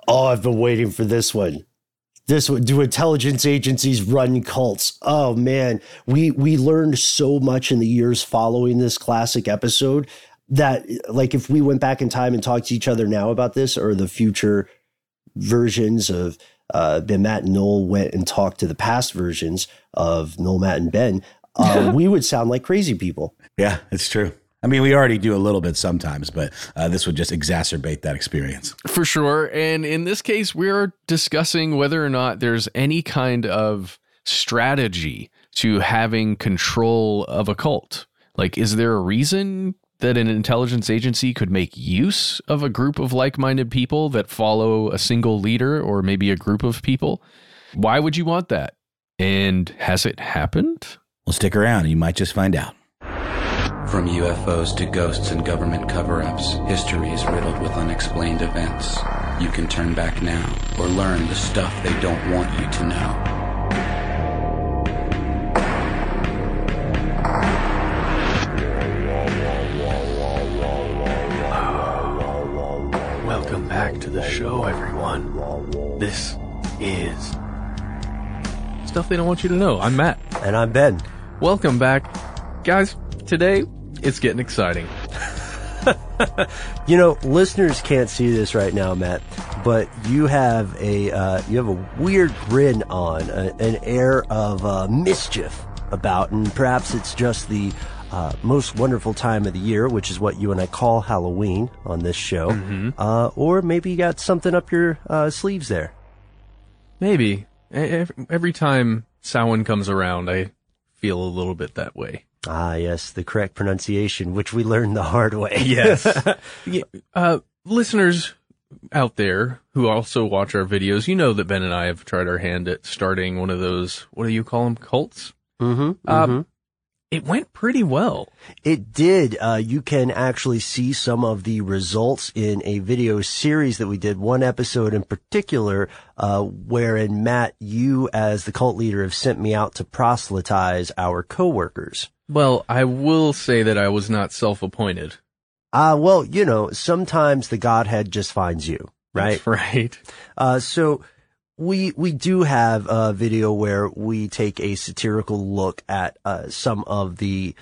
Oh, I've been waiting for this one. Do intelligence agencies run cults? Oh man, we learned so much in the years following this classic episode that, like, if we went back in time and talked to each other now about this, or the future versions of Ben, Matt, and Noel went and talked to the past versions of Noel, Matt, and Ben, we would sound like crazy people. Yeah, it's true. I mean, we already do a little bit sometimes, but this would just exacerbate that experience. For sure. And in this case, we're discussing whether or not there's any kind of strategy to having control of a cult. Like, is there a reason that an intelligence agency could make use of a group of like-minded people that follow a single leader or maybe a group of people? Why would you want that? And has it happened? Well, stick around. You might just find out. From UFOs to ghosts and government cover-ups, history is riddled with unexplained events. You can turn back now or learn the stuff they don't want you to know. Welcome back to the show, everyone. This is Stuff They Don't Want You to Know. I'm Matt. And I'm Ben. Welcome back. Guys, today it's getting exciting. You know, listeners can't see this right now, Matt, but you have a weird grin on, an air of mischief about, and perhaps it's just the most wonderful time of the year, which is what you and I call Halloween on this show. Mm-hmm. Or maybe you got something up your sleeves there. Maybe. Every time Samhain comes around, I feel a little bit that way. Ah, yes, the correct pronunciation, which we learned the hard way. Yes. Listeners out there who also watch our videos, you know that Ben and I have tried our hand at starting one of those, what do you call them, cults? Mm-hmm. It went pretty well. It did. You can actually see some of the results in a video series that we did, one episode in particular, wherein, Matt, you as the cult leader have sent me out to proselytize our coworkers. Well, I will say that I was not self-appointed. Well, you know, sometimes the Godhead just finds you, right? That's right. So we do have a video where we take a satirical look at some of the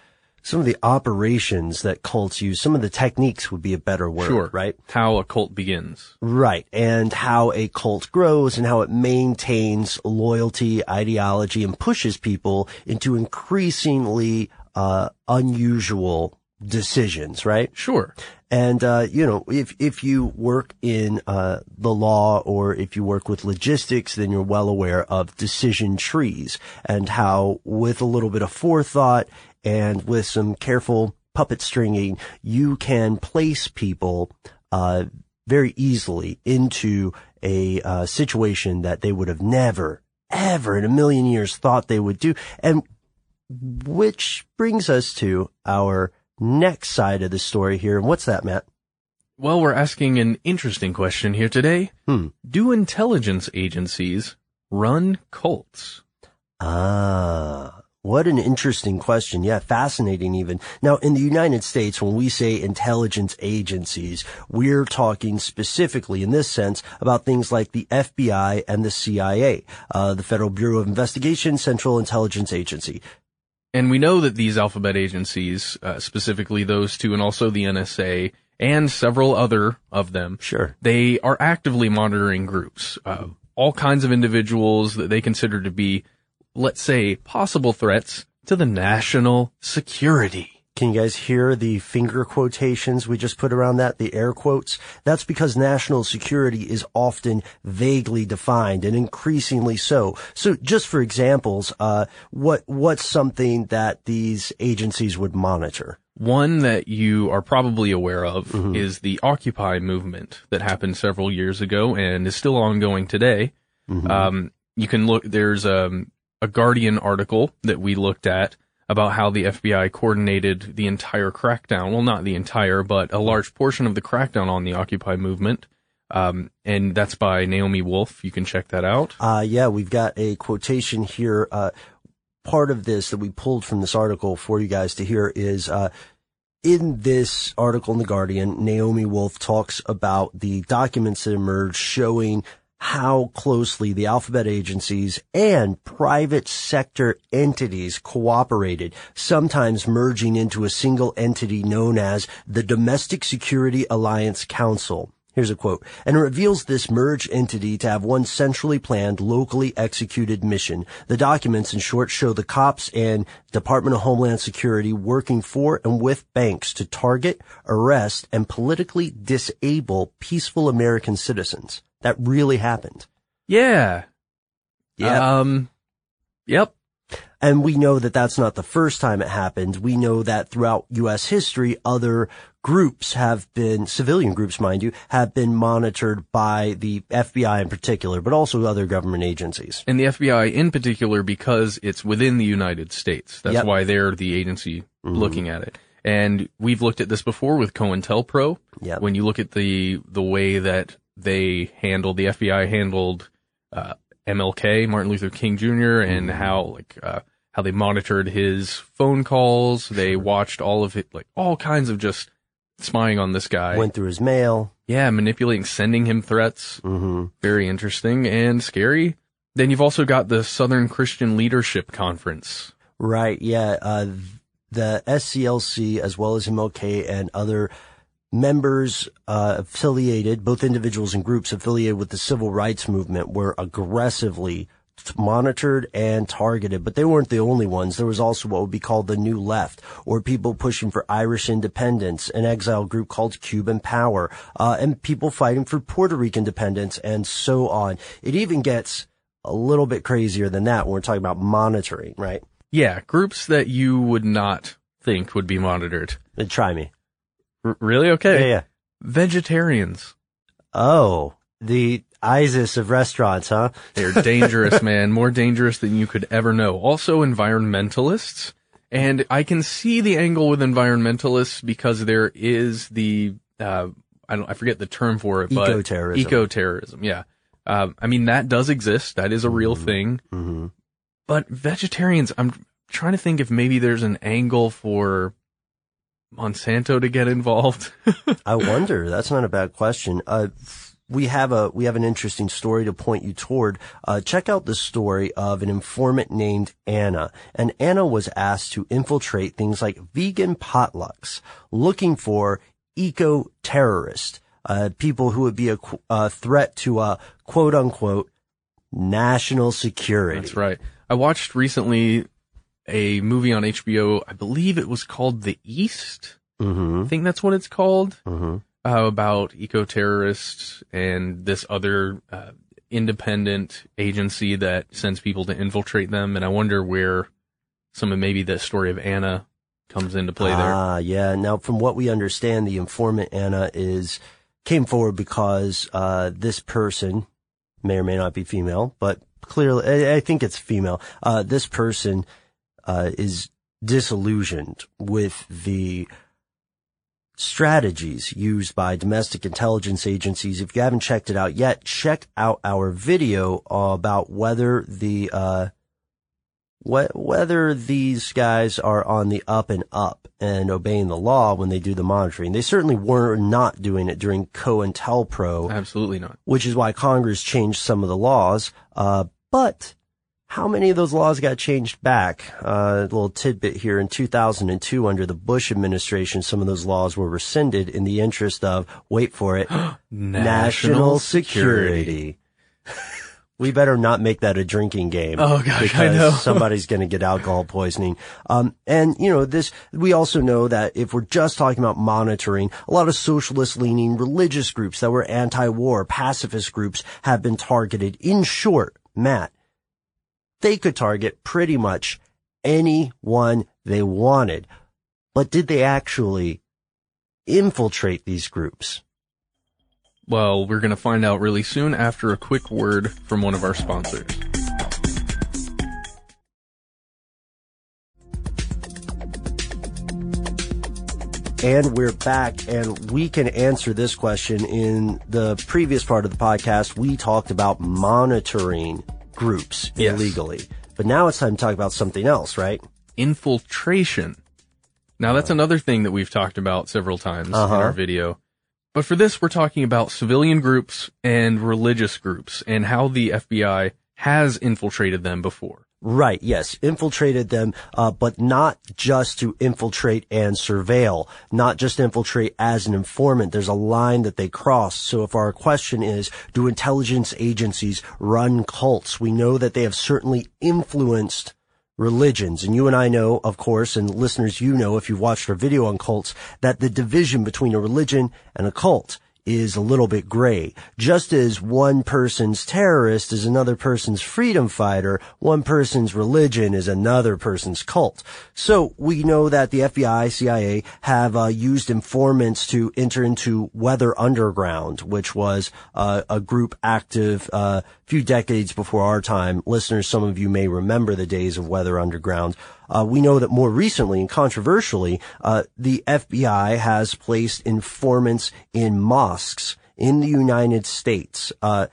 operations that cults use. Some of the techniques would be a better word, sure. Right? How a cult begins. Right. And how a cult grows and how it maintains loyalty, ideology, and pushes people into increasingly unusual decisions, right? Sure. And, you know, if you work in, the law, or if you work with logistics, then you're well aware of decision trees and how, with a little bit of forethought and with some careful puppet stringing, you can place people, very easily into a, situation that they would have never, ever in a million years thought they would do. And which brings us to our next side of the story here. And what's that, Matt? Well, we're asking an interesting question here today. Do intelligence agencies run cults? What an interesting question. Yeah, fascinating even. Now, in the United States, when we say intelligence agencies, we're talking specifically in this sense about things like the FBI and the CIA, the Federal Bureau of Investigation, Central Intelligence Agency. And we know that these alphabet agencies, specifically those two and also the NSA and several other of them, sure, they are actively monitoring groups, all kinds of individuals that they consider to be, let's say, possible threats to the national security. Can you guys hear the finger quotations we just put around that, the air quotes? That's because national security is often vaguely defined, and increasingly so. So just for examples, what's something that these agencies would monitor? One that you are probably aware of is the Occupy movement that happened several years ago and is still ongoing today. You can look, there's a Guardian article that we looked at about how the FBI coordinated the entire crackdown. Well, not the entire, but a large portion of the crackdown on the Occupy movement. And that's by Naomi Wolf. You can check that out. Yeah, we've got a quotation here. Part of this that we pulled from this article for you guys to hear is, in this article in The Guardian, Naomi Wolf talks about the documents that emerged showing how closely the alphabet agencies and private sector entities cooperated, sometimes merging into a single entity known as the Domestic Security Alliance Council. Here's a quote. And it reveals this merged entity to have one centrally planned, locally executed mission. The documents, in short, show the cops and Department of Homeland Security working for and with banks to target, arrest, and politically disable peaceful American citizens. That really happened. Yeah. Yep. And we know that that's not the first time it happened. We know that throughout U.S. history, other groups have been, civilian groups, mind you, have been monitored by the FBI in particular, but also other government agencies. And the FBI in particular because it's within the United States. That's why they're the agency looking at it. And we've looked at this before with COINTELPRO. Yep. When you look at the way that the FBI handled MLK, Martin Luther King Jr., and how they monitored his phone calls. They watched all of it, like all kinds of just spying on this guy. Went through his mail. Yeah, manipulating, sending him threats. Very interesting and scary. Then you've also got the Southern Christian Leadership Conference. Right, yeah. The SCLC, as well as MLK and other members affiliated, both individuals and groups affiliated with the civil rights movement, were aggressively monitored and targeted, but they weren't the only ones. There was also what would be called the New Left, or people pushing for Irish independence, an exile group called Cuban Power, and people fighting for Puerto Rican independence, and so on. It even gets a little bit crazier than that when we're talking about monitoring, right? Yeah, groups that you would not think would be monitored. Try me. Really? Okay. Yeah. Vegetarians. Oh, the ISIS of restaurants, huh? They're dangerous, man. More dangerous than you could ever know. Also environmentalists. And I can see the angle with environmentalists because there is the, I forget the term for it, but eco-terrorism. Yeah. I mean, that does exist. That is a real thing. But vegetarians, I'm trying to think if maybe there's an angle for Monsanto to get involved. I wonder. That's not a bad question. We have an interesting story to point you toward. Check out the story of an informant named Anna. And Anna was asked to infiltrate things like vegan potlucks, looking for eco-terrorists, people who would be a threat to quote unquote national security. That's right. I watched recently a movie on HBO. I believe it was called The East. I think that's what it's called. About eco-terrorists and this other independent agency that sends people to infiltrate them. And I wonder where some of maybe the story of Anna comes into play there. Yeah. Now, from what we understand, the informant Anna came forward because this person may or may not be female, but clearly, I think it's female. This person is disillusioned with the strategies used by domestic intelligence agencies. If you haven't checked it out yet, check out our video about whether these guys are on the up and up and obeying the law when they do the monitoring. They certainly were not doing it during COINTELPRO. Absolutely not. Which is why Congress changed some of the laws. But how many of those laws got changed back? A little tidbit here. In 2002, under the Bush administration, some of those laws were rescinded in the interest of, wait for it, national security. We better not make that a drinking game. Oh gosh, because I know. Somebody's going to get alcohol poisoning. And we also know that if we're just talking about monitoring, a lot of socialist leaning religious groups that were anti-war, pacifist groups have been targeted. In short, Matt, they could target pretty much anyone they wanted. But did they actually infiltrate these groups? Well, we're going to find out really soon after a quick word from one of our sponsors. And we're back, and we can answer this question. In the previous part of the podcast, we talked about monitoring groups illegally. But now it's time to talk about something else, right? Infiltration. Now, that's another thing that we've talked about several times in our video. But for this, we're talking about civilian groups and religious groups and how the FBI has infiltrated them before. Right, yes, infiltrated them, but not just to infiltrate and surveil, not just infiltrate as an informant. There's a line that they cross. So if our question is, do intelligence agencies run cults? We know that they have certainly influenced religions. And you and I know, of course, and listeners, you know, if you've watched our video on cults, that the division between a religion and a cult is a little bit gray. Just as one person's terrorist is another person's freedom fighter, one person's religion is another person's cult. So we know that the FBI, CIA have used informants to enter into Weather Underground, which was a group active a few decades before our time. Listeners, some of you may remember the days of Weather Underground. We know that more recently and controversially, the FBI has placed informants in mosques in the United States.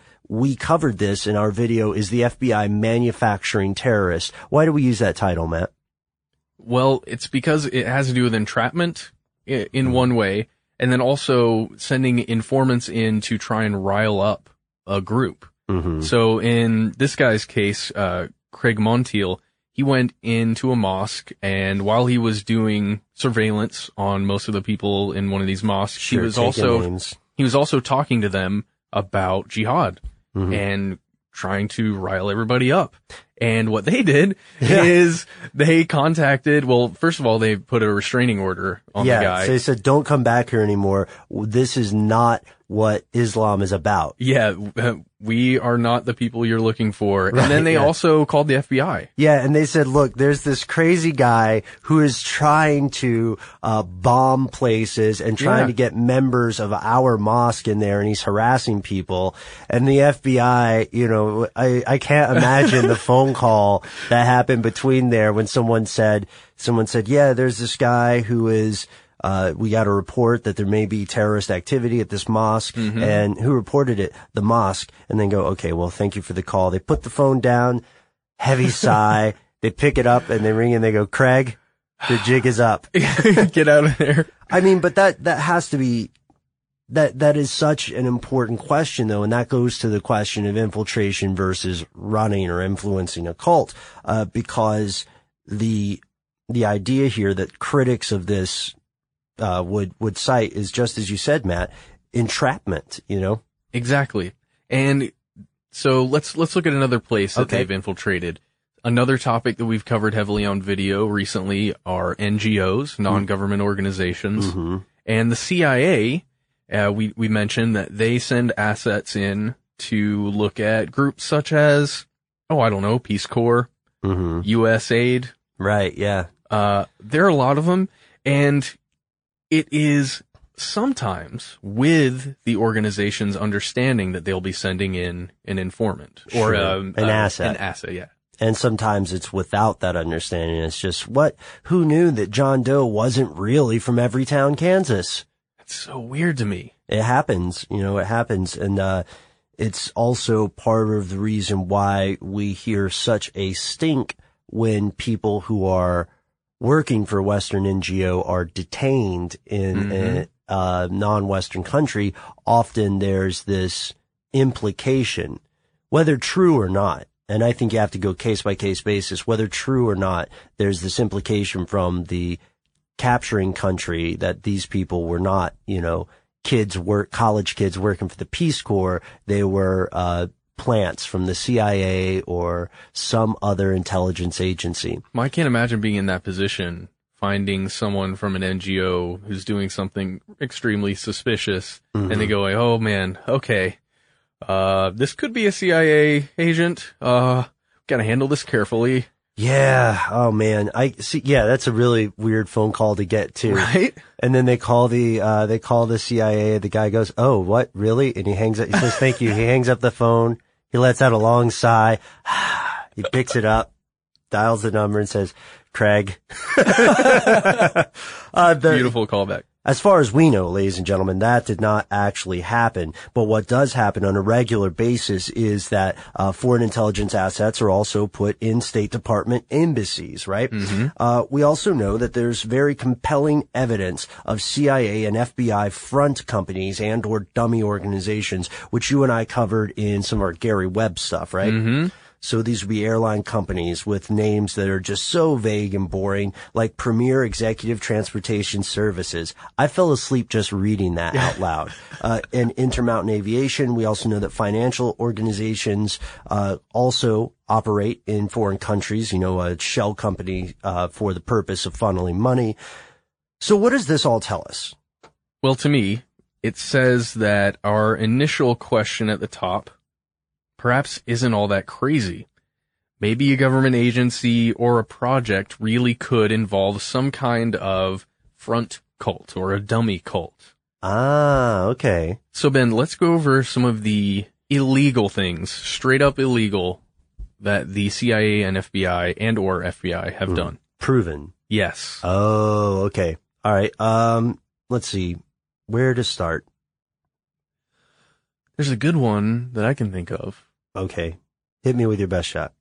We covered this in our video, Is the FBI Manufacturing Terrorists? Why do we use that title, Matt? Well, it's because it has to do with entrapment in one way, and then also sending informants in to try and rile up a group. Mm-hmm. So in this guy's case, Craig Montiel, he went into a mosque, and while he was doing surveillance on most of the people in one of these mosques, he was also talking to them about jihad and trying to rile everybody up. And what they did is they contacted, well, first of all, they put a restraining order on the guy. So they said, don't come back here anymore. This is not what Islam is about. Yeah, we are not the people you're looking for. Right, and then they also called the FBI. Yeah, and they said, look, there's this crazy guy who is trying to bomb places and trying to get members of our mosque in there, and he's harassing people. And the FBI, you know, I can't imagine the phone call that happened between there when someone said, yeah, there's this guy who is we got a report that there may be terrorist activity at this mosque. And who reported it? The mosque. And then go, okay, well, thank you for the call. They put the phone down, heavy sigh. They pick it up and they ring and they go, Craig, the jig is up. Get out of there. I mean, but that has to be, that is such an important question though. And that goes to the question of infiltration versus running or influencing a cult. Because the idea here that critics of this would cite is just as you said, Matt, entrapment, you know? Exactly. And so let's look at another place that they've infiltrated. Another topic that we've covered heavily on video recently are NGOs, non-government organizations. And the CIA, we mentioned that they send assets in to look at groups such as, Peace Corps, USAID. Right, yeah. There are a lot of them, and it is sometimes with the organization's understanding that they'll be sending in an informant or an asset. An asset, yeah. And sometimes it's without that understanding. It's just, who knew that John Doe wasn't really from Everytown, Kansas? That's so weird to me. It happens, it happens. And, it's also part of the reason why we hear such a stink when people who are working for a Western NGO are detained in a non-Western country. Often there's this implication, whether true or not, and I think you have to go case by case basis, whether true or not, there's this implication from the capturing country that these people were not, college kids working for the Peace Corps. They were, plants from the CIA or some other intelligence agency. I can't imagine being in that position, finding someone from an NGO who's doing something extremely suspicious, and they go, oh man, okay, this could be a CIA agent, gotta handle this carefully. Yeah, oh man, I see, yeah, that's a really weird phone call to get to. Right? And then they call the CIA, the guy goes, oh, what, really? And he hangs up, he says, thank you, he hangs up the phone, he lets out a long sigh, he picks it up, dials the number and says, Craig. Beautiful callback. As far as we know, ladies and gentlemen, that did not actually happen. But what does happen on a regular basis is that foreign intelligence assets are also put in State Department embassies, right? We also know that there's very compelling evidence of CIA and FBI front companies and or dummy organizations, which you and I covered in some of our Gary Webb stuff, right? So these would be airline companies with names that are just so vague and boring, like Premier Executive Transportation Services. I fell asleep just reading that out loud. And Intermountain Aviation, we also know that financial organizations also operate in foreign countries, you know, a shell company for the purpose of funneling money. So what does this all tell us? Well, to me, it says that our initial question at the top perhaps isn't all that crazy. Maybe a government agency or a project really could involve some kind of front cult or a dummy cult. Ah, okay. So Ben, let's go over some of the illegal things, straight up illegal, that the CIA and FBI and or FBI have done. Proven. Yes. Oh, okay. All right. Let's see. Where to start? There's a good one that I can think of. Okay. Hit me with your best shot.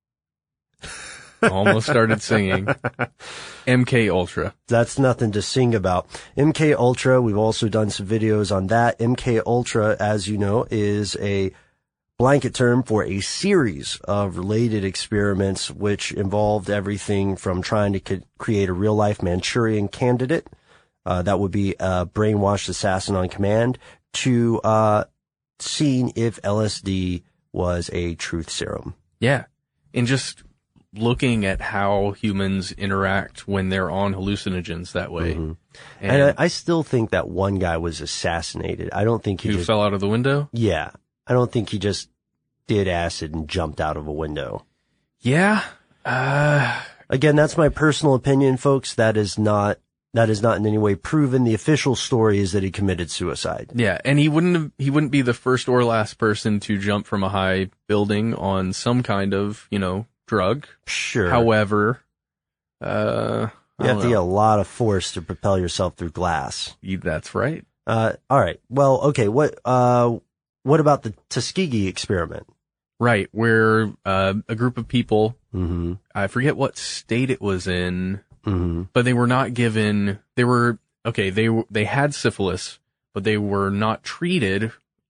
Almost started singing. MK Ultra. That's nothing to sing about. MK Ultra, we've also done some videos on that. MK Ultra, as you know, is a blanket term for a series of related experiments which involved everything from trying to create a real-life Manchurian candidate, that would be a brainwashed assassin on command, to seeing if LSD was a truth serum. Yeah. And just looking at how humans interact when they're on hallucinogens that way. And I still think that one guy was assassinated. I don't think he fell out of the window? Yeah. I don't think he just did acid and jumped out of a window. Yeah. Again, that's my personal opinion, folks. That is not in any way proven. The official story is that he committed suicide. Yeah, and he wouldn't be the first or last person to jump from a high building on some kind of, you know, drug. Sure. However, you have to get a lot of force to propel yourself through glass. That's right. All right. Well, okay. What about the Tuskegee experiment? Right, where a group of people, I forget what state it was in, but they were not given. They had syphilis, but they were not treated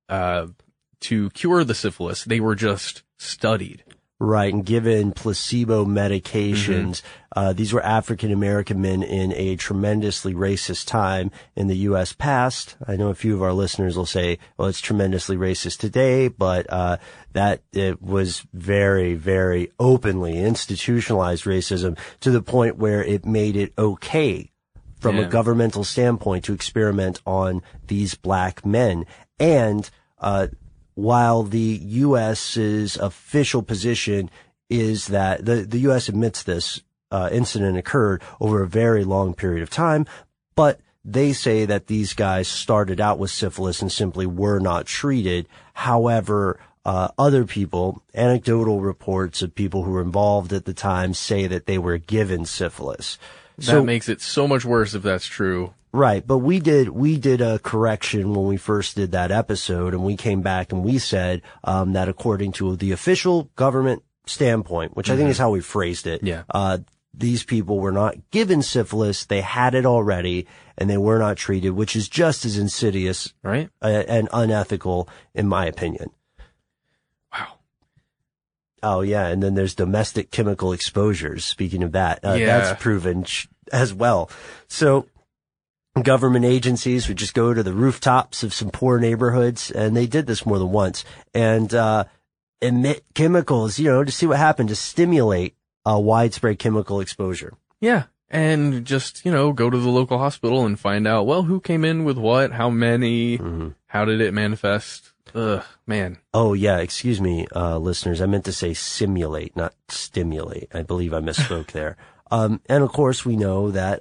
to cure the syphilis. They were just studied. Right, and given placebo medications. These were African American men in a tremendously racist time in the U.S. past. I know a few of our listeners will say, well, it's tremendously racist today, but that it was very, very openly institutionalized racism to the point where it made it okay from a governmental standpoint to experiment on these black men. And while the U.S.'s official position is that the U.S. admits this incident occurred over a very long period of time, but they say that these guys started out with syphilis and simply were not treated. However, other people, anecdotal reports of people who were involved at the time, say that they were given syphilis. That makes it so much worse if that's true. Right, but we did a correction when we first did that episode, and we came back and we said that according to the official government standpoint, which I think is how we phrased it, these people were not given syphilis, they had it already, and they were not treated, which is just as insidious, right, and unethical, in my opinion. Wow. Oh yeah, and then there's domestic chemical exposures. Speaking of that, that's proven as well. So government agencies would just go to the rooftops of some poor neighborhoods, and they did this more than once, and emit chemicals, to see what happened, to stimulate widespread chemical exposure. Yeah, and just, go to the local hospital and find out, well, who came in with what, how many, how did it manifest? Ugh, man. Oh, yeah, excuse me, listeners. I meant to say simulate, not stimulate. I believe I misspoke there. And of course, we know that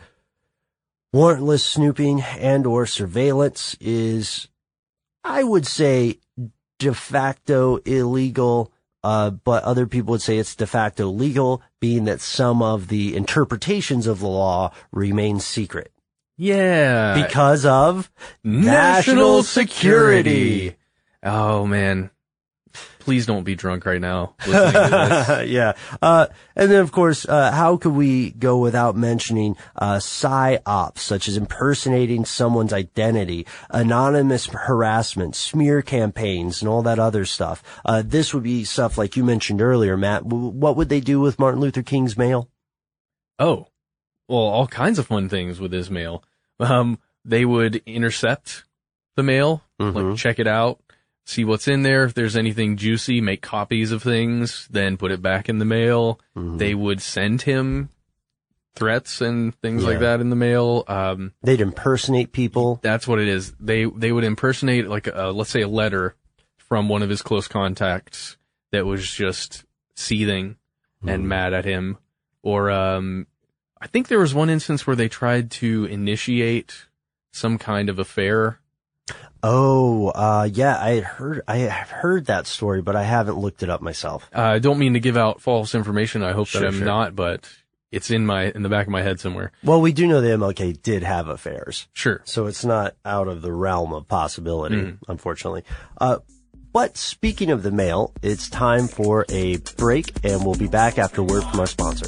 warrantless snooping and or surveillance is, I would say, de facto illegal, but other people would say it's de facto legal, being that some of the interpretations of the law remain secret. Yeah. Because of National security. Oh, man. Please don't be drunk right now listening to this. Yeah. And then, of course, how could we go without mentioning psyops, such as impersonating someone's identity, anonymous harassment, smear campaigns, and all that other stuff. This would be stuff like you mentioned earlier, Matt. What would they do with Martin Luther King's mail? Oh, well, all kinds of fun things with his mail. They would intercept the mail, like check it out, see what's in there. If there's anything juicy, make copies of things, then put it back in the mail. They would send him threats and things like that in the mail. They'd impersonate people. That's what it is. They would impersonate, like, let's say a letter from one of his close contacts that was just seething and mad at him. Or, I think there was one instance where they tried to initiate some kind of affair. Oh, yeah, I have heard that story, but I haven't looked it up myself. I don't mean to give out false information. I hope that I'm not, but it's in the back of my head somewhere. Well, we do know that MLK did have affairs. Sure. So it's not out of the realm of possibility, unfortunately. But speaking of the mail, it's time for a break, and we'll be back after word from our sponsor.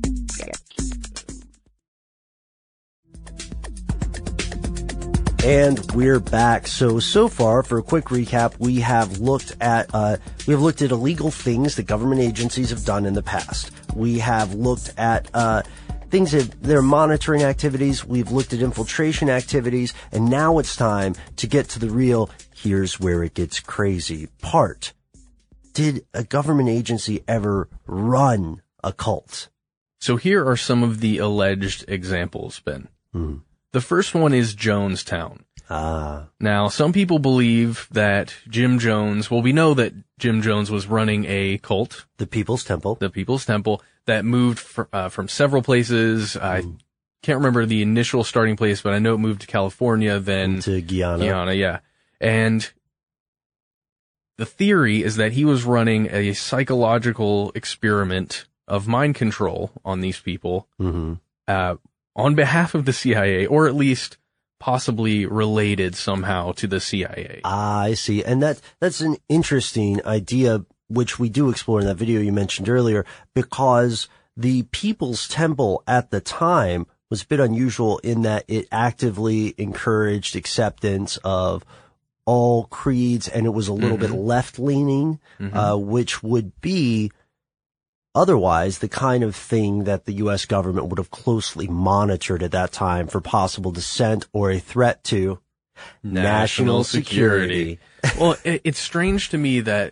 And we're back. So far, for a quick recap, we have looked at illegal things that government agencies have done in the past. We have looked at things that their monitoring activities. We've looked at infiltration activities, and now it's time to get to the real here's where it gets crazy part. Did a government agency ever run a cult? So here are some of the alleged examples, Ben. The first one is Jonestown. Now, some people believe that Jim Jones, well, we know that Jim Jones was running a cult. The People's Temple. The People's Temple that moved from several places. I can't remember the initial starting place, but I know it moved to California, then to Guyana. Guyana, yeah. And the theory is that he was running a psychological experiment of mind control on these people. On behalf of the CIA, or at least possibly related somehow to the CIA. I see. And that's an interesting idea, which we do explore in that video you mentioned earlier, because the People's Temple at the time was a bit unusual in that it actively encouraged acceptance of all creeds, and it was a little bit left-leaning, which would be otherwise the kind of thing that the U.S. government would have closely monitored at that time for possible dissent or a threat to national security. Well, it's strange to me that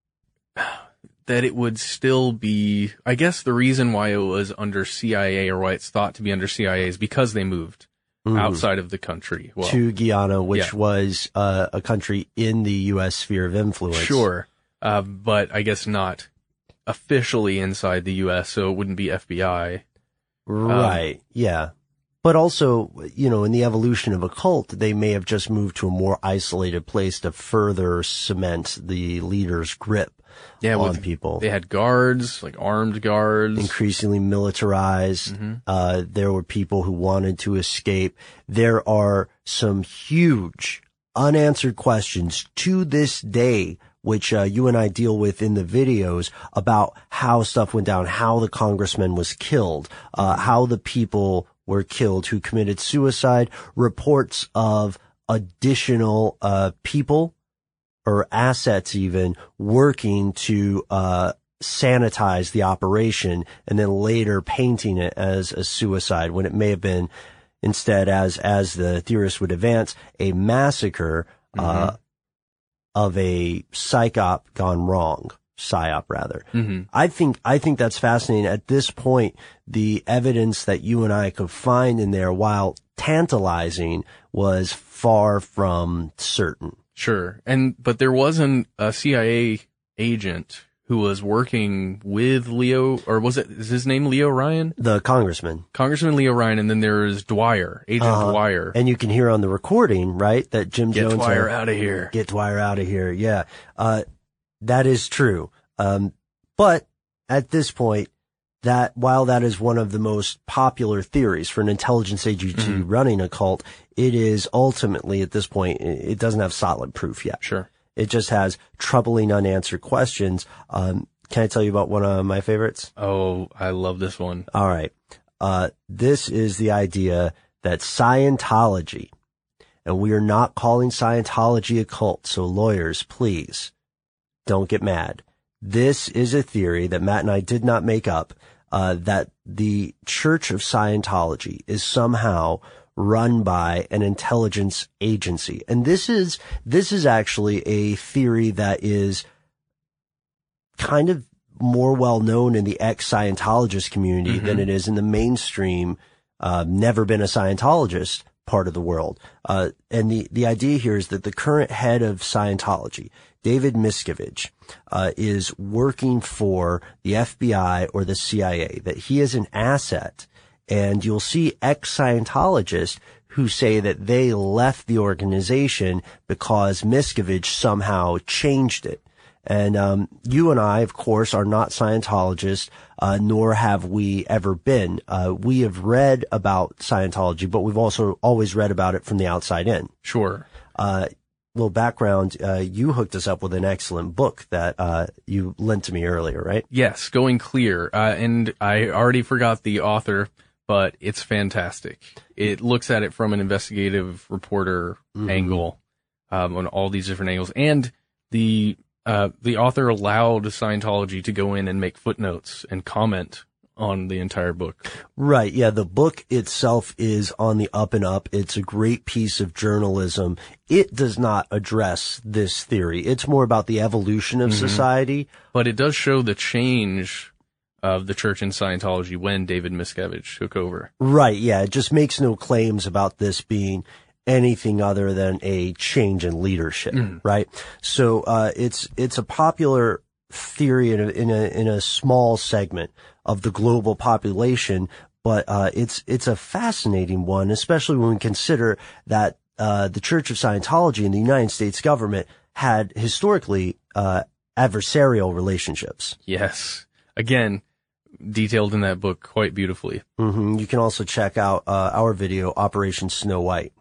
it would still be, I guess the reason why it was under CIA, or why it's thought to be under CIA, is because they moved outside of the country. Well, to Guyana, which was a country in the U.S. sphere of influence. Sure. But I guess not officially inside the U.S., so it wouldn't be FBI. Right, yeah. But also, in the evolution of a cult, they may have just moved to a more isolated place to further cement the leader's grip on people. They had guards, like armed guards. Increasingly militarized. There were people who wanted to escape. There are some huge unanswered questions to this day, which you and I deal with in the videos, about how stuff went down, how the congressman was killed, how the people were killed who committed suicide, reports of additional people or assets even working to sanitize the operation, and then later painting it as a suicide when it may have been instead, as the theorists would advance, a massacre of a psyop gone wrong. PSYOP rather. I think that's fascinating. At this point, the evidence that you and I could find in there, while tantalizing, was far from certain. Sure. But there wasn't a CIA agent who was working with Leo, or is his name Leo Ryan? The congressman. Congressman Leo Ryan, and then there's Dwyer, Agent Dwyer. And you can hear on the recording, right, that Jim Jones... Get Dwyer out of here. Get Dwyer out of here, yeah. That is true. But at this point, that while that is one of the most popular theories for an intelligence agency running a cult, it is ultimately at this point, it doesn't have solid proof yet. Sure. It just has troubling unanswered questions. Can I tell you about one of my favorites? Oh, I love this one. All right. This is the idea that Scientology, and we are not calling Scientology a cult, so lawyers, please don't get mad. This is a theory that Matt and I did not make up, that the Church of Scientology is somehow run by an intelligence agency. And this is actually a theory that is kind of more well known in the ex-Scientologist community than it is in the mainstream, never been a Scientologist part of the world. And the idea here is that the current head of Scientology, David Miscavige, is working for the FBI or the CIA, that he is an asset. And you'll see ex-Scientologists who say that they left the organization because Miscavige somehow changed it. And you and I, of course, are not Scientologists, nor have we ever been. We have read about Scientology, but we've also always read about it from the outside in. Sure. Little background, you hooked us up with an excellent book that you lent to me earlier, right? Yes, Going Clear. And I already forgot the author, but it's fantastic. It looks at it from an investigative reporter angle, on all these different angles. And the author allowed Scientology to go in and make footnotes and comment on the entire book. Right. Yeah. The book itself is on the up and up. It's a great piece of journalism. It does not address this theory. It's more about the evolution of society. But it does show the change of the church in Scientology when David Miscavige took over. Right. Yeah. It just makes no claims about this being anything other than a change in leadership. Right. So, it's a popular theory in a small segment of the global population, but it's a fascinating one, especially when we consider that the Church of Scientology and the United States government had historically adversarial relationships. Yes, again, detailed in that book quite beautifully. You can also check out our video, Operation Snow White.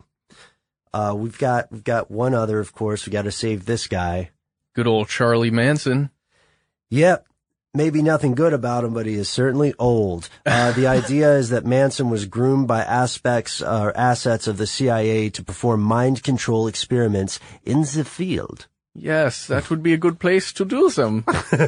We've got one other, of course. We got to save this guy. Good old Charlie Manson. Yep. Maybe nothing good about him, but he is certainly old. The idea is that Manson was groomed by assets of the CIA to perform mind control experiments in the field. Yes, that would be a good place to do them.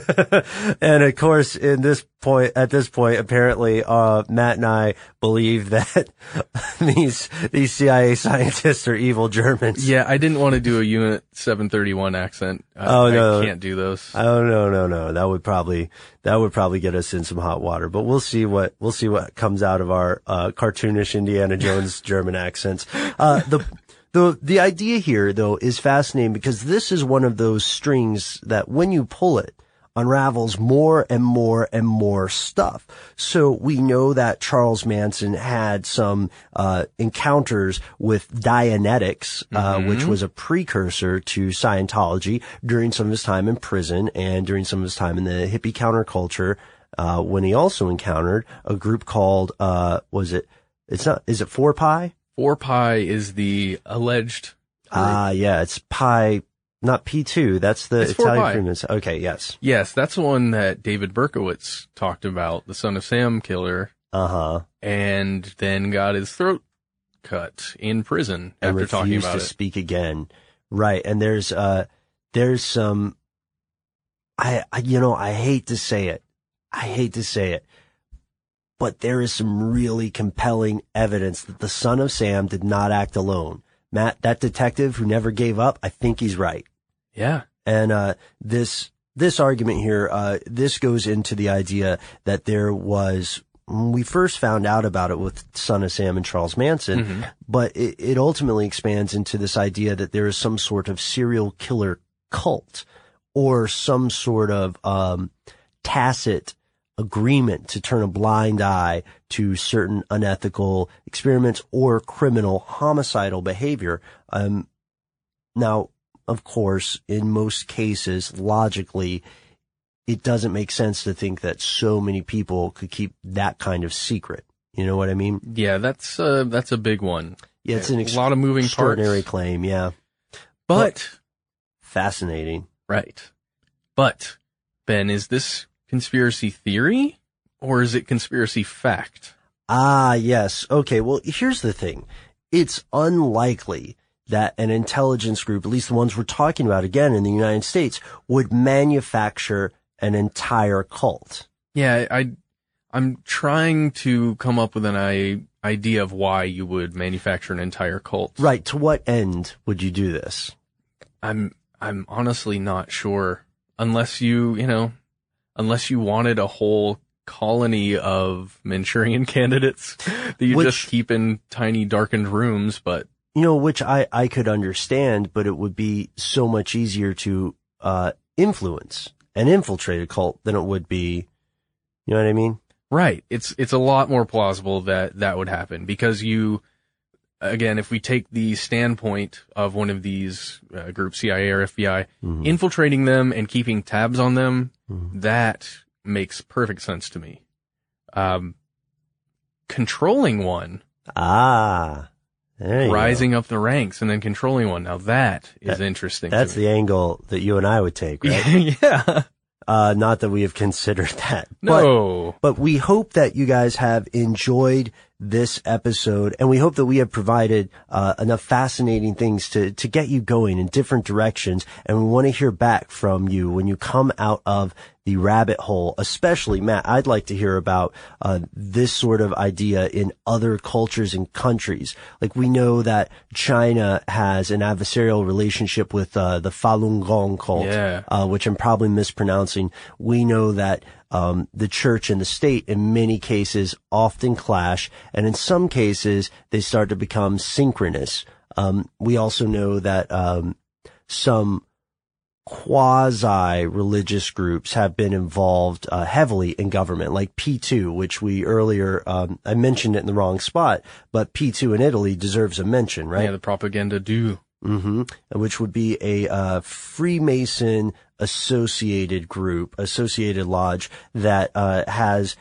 And of course, at this point, apparently, Matt and I believe that these CIA scientists are evil Germans. Yeah, I didn't want to do a Unit 731 accent. No. I can't do those. Oh, no. That would probably get us in some hot water, but we'll see what comes out of our, cartoonish Indiana Jones German accents. The idea here, though, is fascinating because this is one of those strings that when you pull it, unravels more and more and more stuff. So we know that Charles Manson had some encounters with Dianetics, which was a precursor to Scientology during some of his time in prison and during some of his time in the hippie counterculture, when he also encountered a group called, is it 4-Pi? 4-Pi is the alleged group. Yeah, it's Pi, not P2. That's the it's Italian 4-Pi. Freemasons. Okay, yes. Yes, that's the one that David Berkowitz talked about, the Son of Sam killer. And then got his throat cut in prison after talking about it. Refused to speak again. Right. And there's some, I hate to say it, but there is some really compelling evidence that the Son of Sam did not act alone. Matt, that detective who never gave up, I think he's right. Yeah. And this argument here, this goes into the idea that there was, we first found out about it with Son of Sam and Charles Manson, but it ultimately expands into this idea that there is some sort of serial killer cult or some sort of tacit agreement to turn a blind eye to certain unethical experiments or criminal homicidal behavior. Now, of course, in most cases, logically, it doesn't make sense to think that so many people could keep that kind of secret. You know what I mean? Yeah, that's a big one. Yeah, it's a lot of moving extraordinary parts. claim. Yeah, But fascinating. right. But Ben, is this conspiracy theory or is it conspiracy fact? Ah, yes. Okay. Well, here's the thing. It's unlikely that an intelligence group, at least the ones we're talking about again in the United States, would manufacture an entire cult. Yeah, I'm trying to come up with an idea of why you would manufacture an entire cult. Right. To what end would you do this? I'm honestly not sure. Unless you wanted a whole colony of Manchurian candidates that you just keep in tiny darkened rooms, but which I could understand, but it would be so much easier to influence and infiltrate a cult than it would be, you know what I mean? right. It's a lot more plausible that would happen because again, if we take the standpoint of one of these groups, CIA or FBI, infiltrating them and keeping tabs on them, that makes perfect sense to me. Controlling one, rising up the ranks and then controlling one. Now that is interesting. That's the angle that you and I would take, right? Yeah. Not that we have considered that. No. But we hope that you guys have enjoyed this episode, and we hope that we have provided enough fascinating things to get you going in different directions. And we want to hear back from you when you come out of the rabbit hole, especially Matt. I'd like to hear about this sort of idea in other cultures and countries. Like we know that China has an adversarial relationship with the Falun Gong cult, which I'm probably mispronouncing. We know that the church and the state in many cases often clash, and in some cases they start to become synchronous. We also know that some quasi-religious groups have been involved heavily in government, like P2, which we earlier, I mentioned it in the wrong spot, but P2 in Italy deserves a mention, right? Yeah, the Propaganda do. Which would be a Freemason associated group, associated lodge that has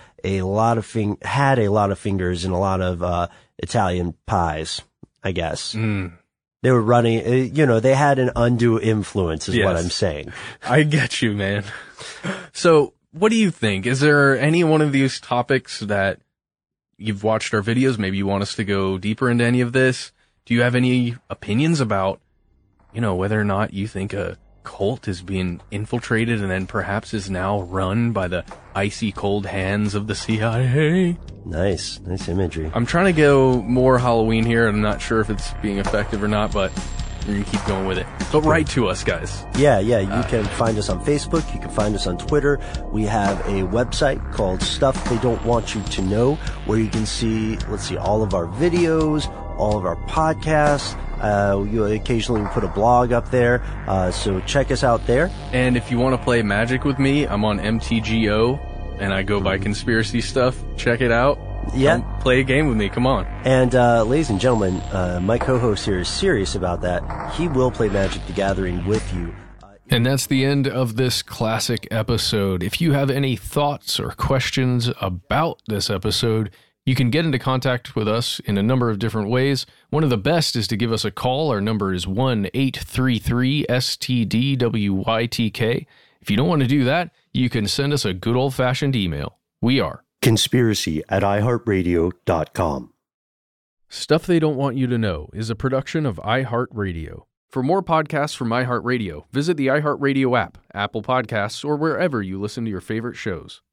had a lot of fingers in a lot of Italian pies, I guess. They were running, they had an undue influence is what I'm saying. I get you, man. So what do you think? Is there any one of these topics that you've watched our videos? Maybe you want us to go deeper into any of this? Do you have any opinions about, whether or not you think a cult is being infiltrated and then perhaps is now run by the icy cold hands of the CIA? Nice imagery. I'm trying to go more Halloween here. I'm not sure if it's being effective or not, but we're going to keep going with it. But write to us, guys. Yeah. You can find us on Facebook. You can find us on Twitter. We have a website called Stuff They Don't Want You to Know, where you can see, all of our videos, all of our podcasts. You occasionally put a blog up there. So check us out there. And if you want to play Magic with me, I'm on MTGO and I go by Conspiracy Stuff. Check it out. Yeah. Come play a game with me. Come on. And, ladies and gentlemen, my co-host here is serious about that. He will play Magic the Gathering with you. And that's the end of this classic episode. If you have any thoughts or questions about this episode, you can get into contact with us in a number of different ways. One of the best is to give us a call. Our number is 1-833-STDWYTK. If you don't want to do that, you can send us a good old-fashioned email. We are conspiracy@iheartradio.com. Stuff They Don't Want You to Know is a production of iHeartRadio. For more podcasts from iHeartRadio, visit the iHeartRadio app, Apple Podcasts, or wherever you listen to your favorite shows.